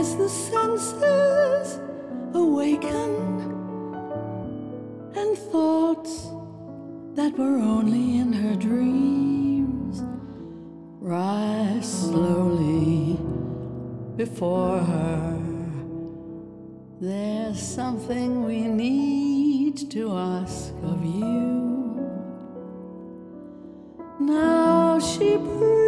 as the senses awaken and thoughts that were only in her dreams rise slowly before her. There's something we need to ask of you. Now she breathes